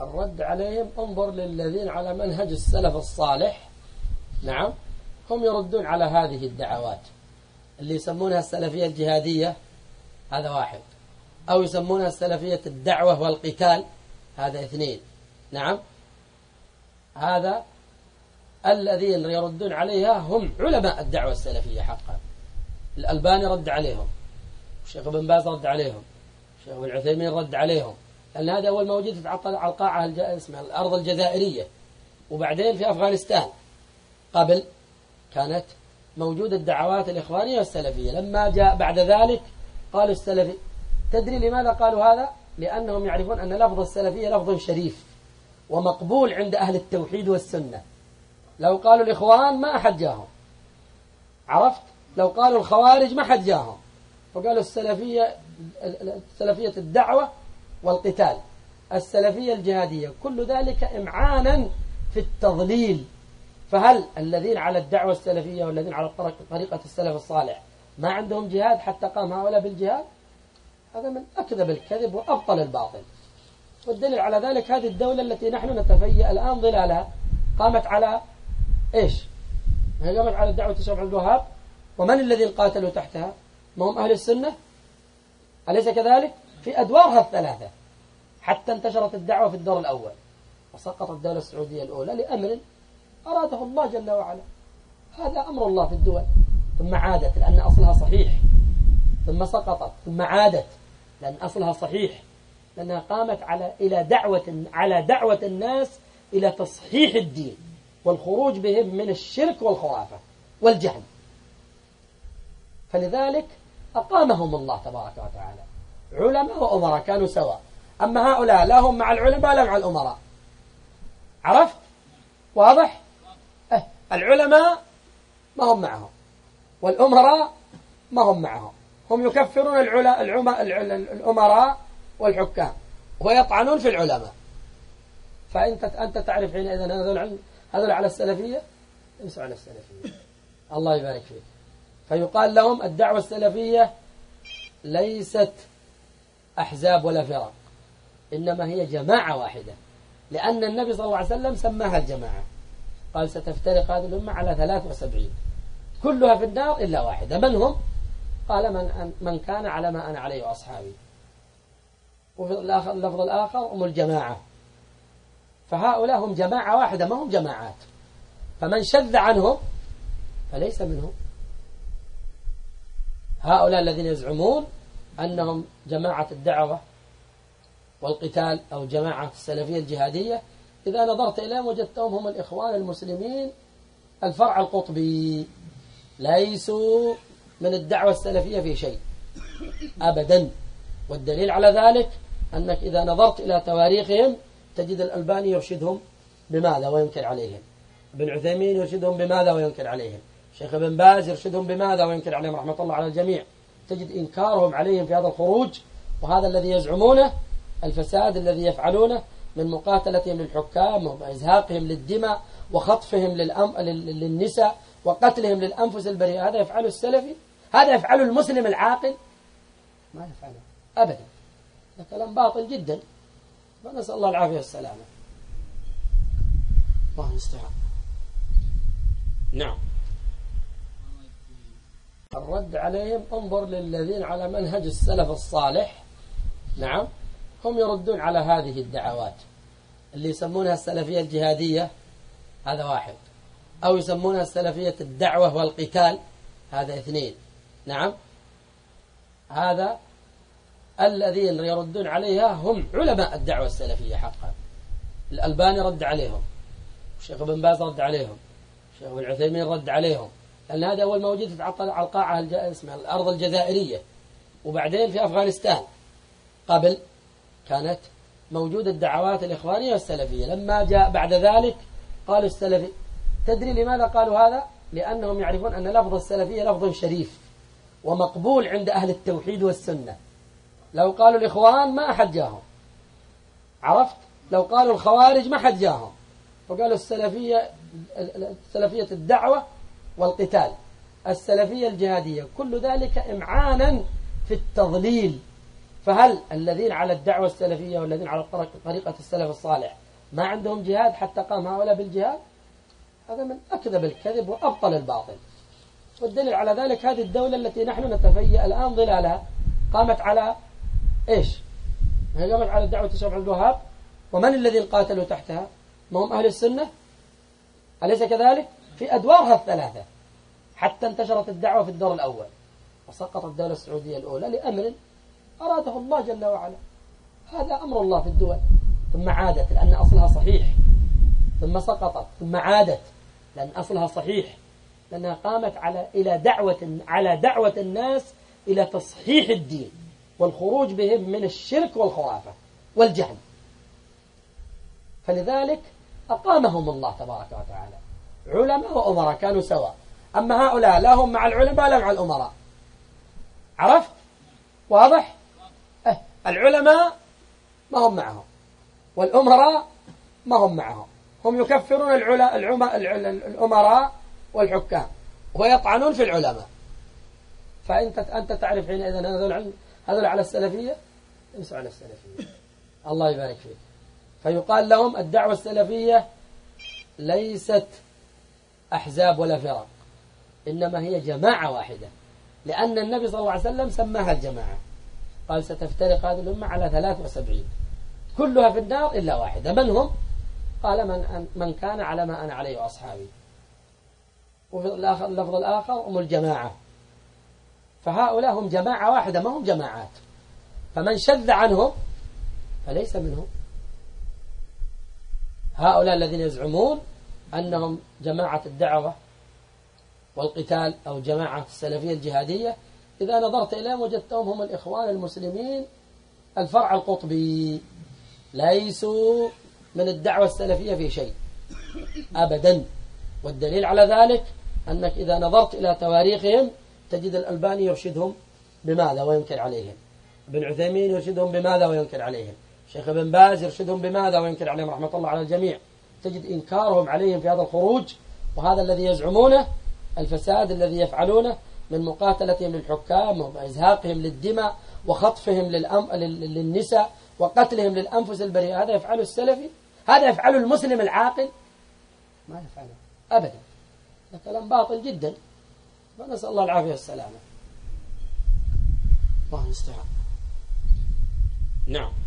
الرد عليهم انظر للذين على منهج السلف الصالح. نعم، هم يردون على هذه الدعوات اللي يسمونها السلفية الجهادية، هذا واحد، أو يسمونها السلفية الدعوة والقتال، هذا اثنين. نعم، هذا الذين يردون عليها هم علماء الدعوة السلفية حقا. الألباني رد عليهم، الشيخ ابن باز رد عليهم، الشيخ ابن عثيمين رد عليهم، لأن هذا أول موجود على القاعة اسمها الأرض الجزائرية، وبعدين في أفغانستان قبل كانت موجودة الدعوات الإخوانية والسلفية. لما جاء بعد ذلك قالوا السلفي. تدري لماذا قالوا هذا؟ لأنهم يعرفون أن لفظ السلفية لفظ شريف ومقبول عند أهل التوحيد والسنة. لو قالوا الإخوان ما أحد جاهم، عرفت؟ لو قالوا الخوارج ما أحد جاهم، فقالوا السلفية الدعوة والقتال، السلفية الجهادية، كل ذلك إمعانا في التضليل. فهل الذين على الدعوة السلفية والذين على طريقة السلف الصالح ما عندهم جهاد حتى قام هؤلاء بالجهاد؟ هذا من أكذب الكذب وأبطل الباطل. والدليل على ذلك هذه الدولة التي نحن نتفيأ الآن ظلالها قامت على إيش؟ هي قامت على الدعوة الشيخ عبد الوهاب، ومن الذين قاتلوا تحتها؟ ما هم أهل السنة؟ أليس كذلك؟ في أدوارها الثلاثة، حتى انتشرت الدعوة في الدور الأول، وسقطت الدولة السعودية الأولى لأمر أراده الله جل وعلا. هذا أمر الله في الدول، ثم عادت لأن أصلها صحيح، ثم سقطت ثم عادت لأن أصلها صحيح، لأنها قامت على دعوة الناس إلى تصحيح الدين والخروج بهم من الشرك والخرافة والجهل. فلذلك أقامهم الله تبارك وتعالى علماء وأمراء كانوا سواء. أما هؤلاء لا هم مع العلماء لا مع الأمراء. عرفت؟ واضح؟ العلماء ما هم معهم، والأمراء ما هم معهم. هم يكفرون الأمراء والحكام ويطعنون في العلماء. فأنت تعرف حينئذ هذول على السلفية، ليسوا على السلفية. الله يبارك فيك. فيقال لهم الدعوة السلفية ليست أحزاب ولا فرق، إنما هي جماعة واحدة، لأن النبي صلى الله عليه وسلم سماها الجماعة. قال ستفترق هذه الأمة على 73 كلها في النار إلا واحدة. من هم؟ قال من كان على ما أنا عليه وأصحابي. وفي اللفظ الآخر هم الجماعة. فهؤلاء هم جماعة واحدة ما هم جماعات، فمن شذ عنهم فليس منهم. هؤلاء الذين يزعمون أنهم جماعة الدعوة والقتال أو جماعة السلفية الجهادية، إذا نظرت إليهم وجدتهم هم الإخوان المسلمين الفرع القطبي، ليسوا من الدعوة السلفية في شيء أبدا. والدليل على ذلك أنك إذا نظرت إلى تواريخهم تجد الألباني يرشدهم بماذا وينكر عليهم، ابن عثيمين يرشدهم بماذا وينكر عليهم، شيخ ابن باز يرشدهم بماذا وينكر عليهم رحمة الله على الجميع. تجد إنكارهم عليهم في هذا الخروج، وهذا الذي يزعمونه الفساد الذي يفعلونه من مقاتلتهم للحكام وإزهاقهم للدماء وخطفهم للنساء وقتلهم للأنفس البريئة. هذا يفعله السلفي؟ هذا يفعله المسلم العاقل؟ ما يفعله أبدا. هذا كلام باطل جدا، ونسأل الله العافية والسلامة. الله المستعان. نعم، الرد عليهم انظر للذين على منهج السلف الصالح. نعم، هم يردون على هذه الدعوات اللي يسمونها السلفية الجهادية، هذا واحد، أو يسمونها السلفية الدعوة والقتال، هذا اثنين. نعم، هذا الذين يردون عليها هم علماء الدعوة السلفية حقا. الألباني رد عليهم، الشيخ ابن باز رد عليهم، الشيخ ابن عثيمين رد عليهم، لأن هذا أول موجود على القاعة اسمها الأرض الجزائرية، وبعدين في أفغانستان قبل كانت موجودة الدعوات الإخوانية والسلفية. لما جاء بعد ذلك قالوا السلفي. تدري لماذا قالوا هذا؟ لأنهم يعرفون أن لفظ السلفية لفظ شريف ومقبول عند أهل التوحيد والسنة. لو قالوا الإخوان ما أحد جاهم، عرفت؟ لو قالوا الخوارج ما أحد جاهم، فقالوا السلفية الدعوة والقتال، السلفية الجهادية، كل ذلك إمعانا في التضليل. فهل الذين على الدعوة السلفية والذين على طريقة السلف الصالح ما عندهم جهاد حتى قام هؤلاء بالجهاد؟ هذا من أكذب الكذب وأبطل الباطل. والدليل على ذلك هذه الدولة التي نحن نتفيأ الآن ظلالها قامت على إيش؟ هي قامت على دعوة الشيخ عبد الوهاب، ومن الذين قاتلوا تحتها؟ ما هم أهل السنة؟ أليس كذلك؟ في أدوارها الثلاثة حتى انتشرت الدعوة في الدور الأول، وسقطت الدولة السعودية الأولى لأمر أراده الله جل وعلا. هذا أمر الله في الدول، ثم عادت لأن أصلها صحيح، ثم سقطت ثم عادت لأن أصلها صحيح، لأنها قامت على دعوة الناس إلى تصحيح الدين والخروج بهم من الشرك والخرافة والجهل. فلذلك أقامهم الله تبارك وتعالى علماء وأمراء كانوا سواء. أما هؤلاء لا هم مع العلماء لا مع الأمراء. عرفت؟ واضح؟ العلماء ما هم معهم، والأمراء ما هم معهم. هم يكفرون الأمراء والحكام ويطعنون في العلماء. فأنت تعرف حينئذ هذول على السلفية؟ ليسوا على السلفية. الله يبارك فيك. فيقال لهم الدعوة السلفية ليست أحزاب ولا فرق، إنما هي جماعة واحدة، لأن النبي صلى الله عليه وسلم سماها الجماعة. قال ستفترق هذه الأمة على 73 كلها في النار إلا واحدة. من هم؟ قال من كان على ما أنا عليه وأصحابي. وفي اللفظ الآخر هم الجماعة. فهؤلاء هم جماعة واحدة ما هم جماعات، فمن شذ عنهم فليس منهم. هؤلاء الذين يزعمون أنهم جماعة الدعوة والقتال أو جماعة السلفية الجهادية، إذا نظرت إليهم وجدتهم هم الإخوان المسلمين الفرع القطبي، ليسوا من الدعوة السلفية في شيء أبدا. والدليل على ذلك أنك إذا نظرت إلى تواريخهم تجد الألباني يرشدهم بماذا وينكر عليهم، ابن عثيمين يرشدهم بماذا وينكر عليهم، شيخ ابن باز يرشدهم بماذا وينكر عليهم رحمة الله على الجميع. تجد إنكارهم عليهم في هذا الخروج، وهذا الذي يزعمونه الفساد الذي يفعلونه من مقاتلتهم للحكام وإزهاقهم للدماء وخطفهم للنساء وقتلهم للأنفس البريئة. هذا يفعله السلفي؟ هذا يفعله المسلم العاقل؟ ما يفعله أبدا. هذا كلام باطل جدا، فنسأل الله العافية والسلامة. الله المستعان. نعم.